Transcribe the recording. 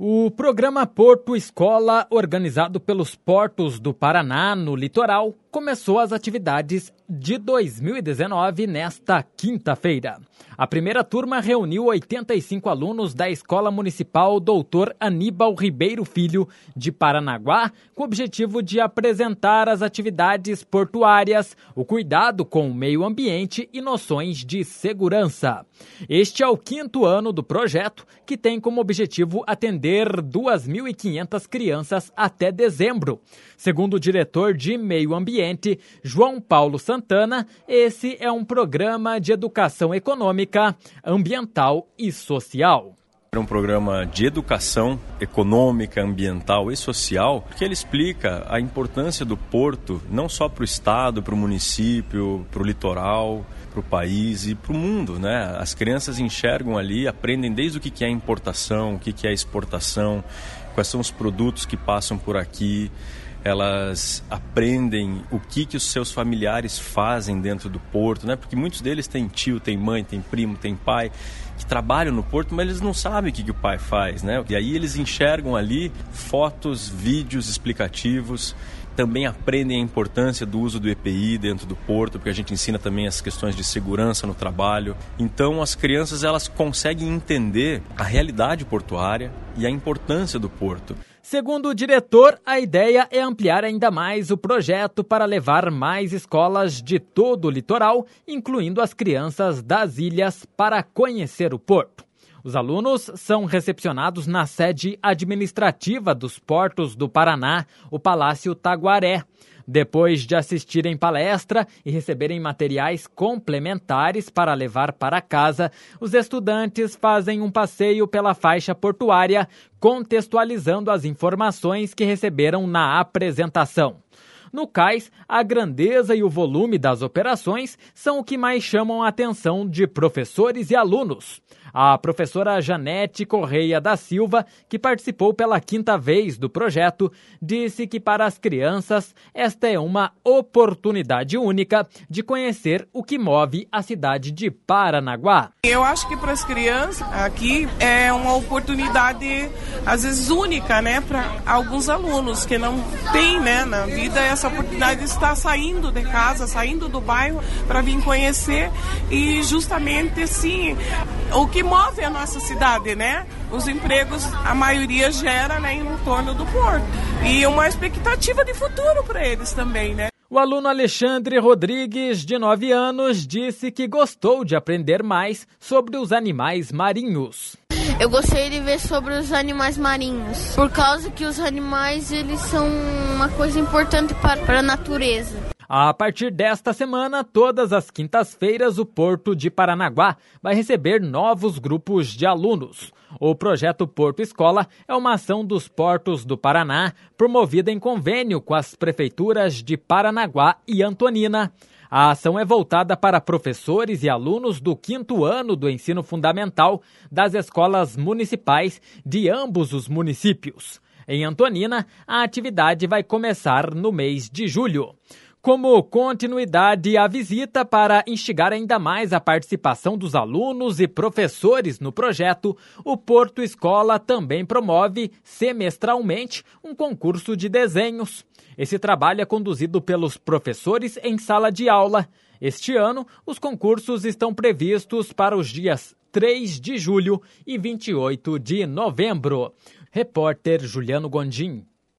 O programa Porto Escola, organizado pelos portos do Paraná, no litoral, começou as atividades de 2019 nesta quinta-feira. A primeira turma reuniu 85 alunos da Escola Municipal Dr. Aníbal Ribeiro Filho, de Paranaguá, com o objetivo de apresentar as atividades portuárias, o cuidado com o meio ambiente e noções de segurança. Este é o 5º ano do projeto, que tem como objetivo atender 2.500 crianças até dezembro. Segundo o diretor de Meio Ambiente, João Paulo Santana, esse é um programa de educação econômica, ambiental e social. É um programa de educação econômica, ambiental e social, que ele explica a importância do porto, não só para o estado, para o município, para o litoral, para o país e para o mundo, né? As crianças enxergam ali, aprendem desde o que é importação, o que é exportação, quais são os produtos que passam por aqui. Elas aprendem o que os seus familiares fazem dentro do porto, né? Porque muitos deles têm tio, têm mãe, têm primo, têm pai que trabalham no porto, mas eles não sabem o que o pai faz, né? E aí eles enxergam ali fotos, vídeos explicativos, também aprendem a importância do uso do EPI dentro do porto, porque a gente ensina também as questões de segurança no trabalho. Então as crianças elas conseguem entender a realidade portuária e a importância do porto. Segundo o diretor, a ideia é ampliar ainda mais o projeto para levar mais escolas de todo o litoral, incluindo as crianças das ilhas, para conhecer o porto. Os alunos são recepcionados na sede administrativa dos portos do Paraná, o Palácio Taguaré. Depois de assistirem palestra e receberem materiais complementares para levar para casa, os estudantes fazem um passeio pela faixa portuária, contextualizando as informações que receberam na apresentação. No cais, a grandeza e o volume das operações são o que mais chamam a atenção de professores e alunos. A professora Janete Correia da Silva, que participou pela 5ª vez do projeto, disse que para as crianças esta é uma oportunidade única de conhecer o que move a cidade de Paranaguá. Eu acho que para as crianças aqui é uma oportunidade, às vezes única, né, para alguns alunos que não têm, né, na vida essa oportunidade de estar saindo de casa, saindo do bairro para vir conhecer e justamente assim o que move a nossa cidade, né? Os empregos, a maioria gera, né, em torno do porto. E uma expectativa de futuro para eles também, né? O aluno Alexandre Rodrigues, de 9 anos, disse que gostou de aprender mais sobre os animais marinhos. Eu gostei de ver sobre os animais marinhos, por causa que os animais eles são uma coisa importante para a natureza. A partir desta semana, todas as quintas-feiras, o Porto de Paranaguá vai receber novos grupos de alunos. O projeto Porto Escola é uma ação dos portos do Paraná, promovida em convênio com as prefeituras de Paranaguá e Antonina. A ação é voltada para professores e alunos do 5º ano do ensino fundamental das escolas municipais de ambos os municípios. Em Antonina, a atividade vai começar no mês de julho. Como continuidade à visita para instigar ainda mais a participação dos alunos e professores no projeto, o Porto Escola também promove, semestralmente, um concurso de desenhos. Esse trabalho é conduzido pelos professores em sala de aula. Este ano, os concursos estão previstos para os dias 3 de julho e 28 de novembro. Repórter Juliano Gondim.